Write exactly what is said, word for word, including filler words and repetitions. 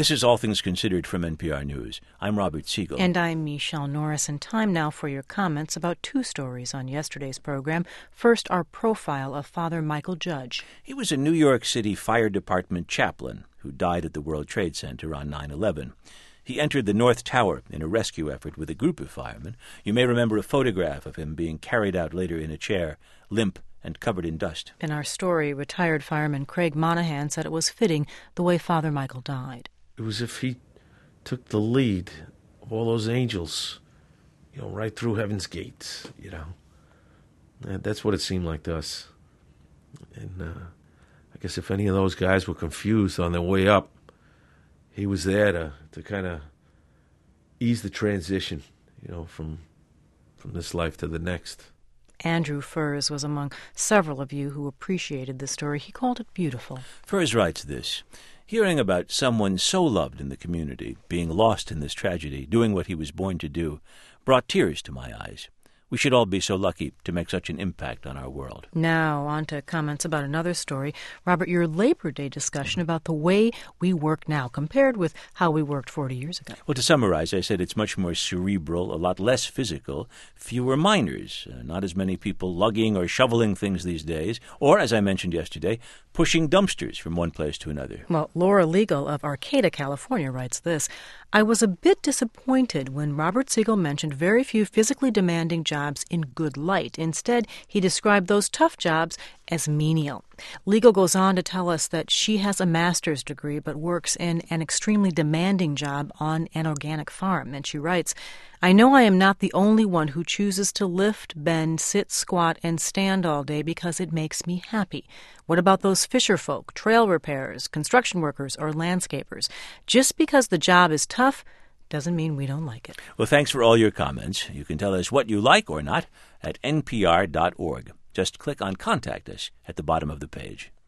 This is All Things Considered from N P R News. I'm Robert Siegel. And I'm Michelle Norris. And time now for your comments about two stories on yesterday's program. First, our profile of Father Michael Judge. He was a New York City Fire Department chaplain who died at the World Trade Center on nine eleven. He entered the North Tower in a rescue effort with a group of firemen. You may remember a photograph of him being carried out later in a chair, limp and covered in dust. In our story, retired fireman Craig Monahan said it was fitting the way Father Michael died. It was as if he took the lead of all those angels, you know, right through heaven's gates, you know. And that's what it seemed like to us. And uh, I guess if any of those guys were confused on their way up, he was there to, to kind of ease the transition, you know, from from this life to the next. Andrew Furs was among several of you who appreciated the story. He called it beautiful. Furs writes this: hearing about someone so loved in the community, being lost in this tragedy, doing what he was born to do, brought tears to my eyes. We should all be so lucky to make such an impact on our world. Now, on to comments about another story. Robert, your Labor Day discussion about the way we work now compared with how we worked forty years ago. Well, to summarize, I said it's much more cerebral, a lot less physical, fewer minors, uh, not as many people lugging or shoveling things these days, or, as I mentioned yesterday, pushing dumpsters from one place to another. Well, Laura Legal of Arcata, California writes this: I was a bit disappointed when Robert Siegel mentioned very few physically demanding jobs in good light. Instead, he described those tough jobs as menial. Legal goes on to tell us that she has a master's degree but works in an extremely demanding job on an organic farm. And she writes, I know I am not the only one who chooses to lift, bend, sit, squat, and stand all day because it makes me happy. What about those fisher folk, trail repairers, construction workers, or landscapers? Just because the job is tough doesn't mean we don't like it. Well, thanks for all your comments. You can tell us what you like or not at N P R dot org. Just click on Contact Us at the bottom of the page.